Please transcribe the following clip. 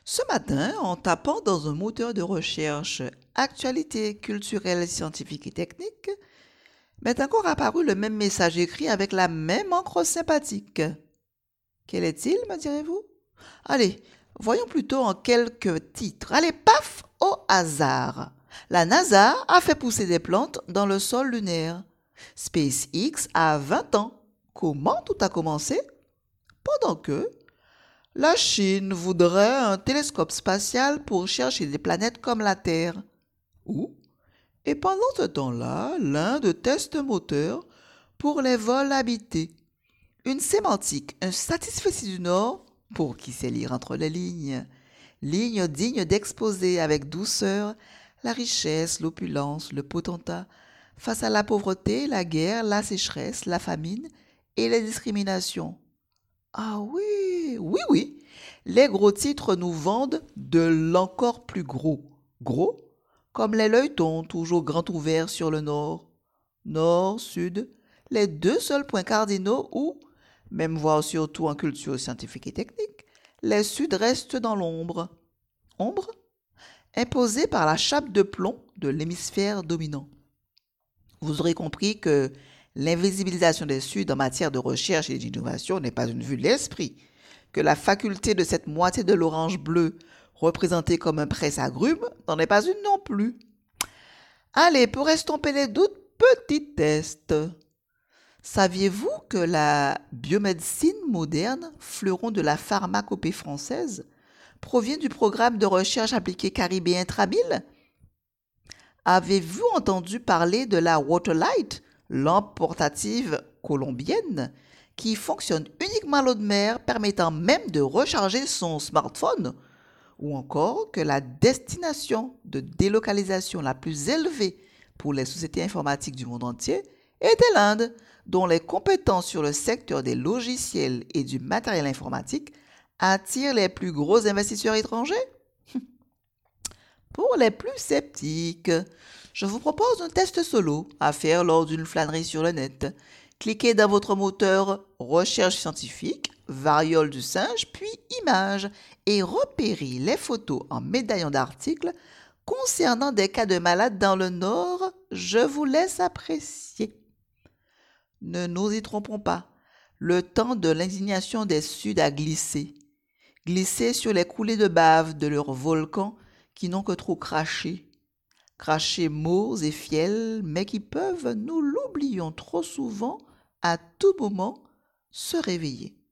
Ce matin, en tapant dans un moteur de recherche actualité culturelle, scientifique et technique, m'est encore apparu le même message écrit avec la même encre sympathique. Quel est-il, me direz-vous? Allez, voyons plutôt en quelques titres. Allez, paf, au hasard. La NASA a fait pousser des plantes dans le sol lunaire. SpaceX a 20 ans. Comment tout a commencé? Pendant que la Chine voudrait un télescope spatial pour chercher des planètes comme la Terre. Ou, et pendant ce temps-là, l'Inde teste un moteur pour les vols habités. Une sémantique, un satisfecit du Nord, pour qui sait lire entre les lignes. Ligne digne d'exposer avec douceur la richesse, l'opulence, le potentat, face à la pauvreté, la guerre, la sécheresse, la famine et les discriminations. Ah oui, oui, oui. Les gros titres nous vendent de l'encore plus gros. Gros, comme les Leutons, toujours grand ouverts sur le nord. Nord, sud, les deux seuls points cardinaux où, même voire surtout en culture scientifique et technique, les suds restent dans l'ombre. Ombre imposée par la chape de plomb de l'hémisphère dominant. Vous aurez compris que l'invisibilisation des suds en matière de recherche et d'innovation n'est pas une vue de l'esprit, que la faculté de cette moitié de l'orange bleu, représentée comme un presse-agrumes, n'en est pas une non plus. Allez, pour estomper les doutes, petit test. Saviez-vous que la biomédecine moderne, fleuron de la pharmacopée française, provient du programme de recherche appliquée caribéen Trabil? Avez-vous entendu parler de la Waterlight, lampe portative colombienne, qui fonctionne uniquement à l'eau de mer, permettant même de recharger son smartphone? Ou encore que la destination de délocalisation la plus élevée pour les sociétés informatiques du monde entier était l'Inde, dont les compétences sur le secteur des logiciels et du matériel informatique attirent les plus gros investisseurs étrangers? Pour les plus sceptiques, je vous propose un test solo à faire lors d'une flânerie sur le net. Cliquez dans votre moteur Recherche scientifique, variole du singe, puis Images et repérez les photos en médaillon d'articles concernant des cas de malades dans le Nord. Je vous laisse apprécier. Ne nous y trompons pas. Le temps de l'indignation des Suds a glissé. Glissé sur les coulées de bave de leurs volcans qui n'ont que trop craché. Craché mots et fiels, mais qui peuvent, nous l'oublions trop souvent, à tout moment, se réveiller.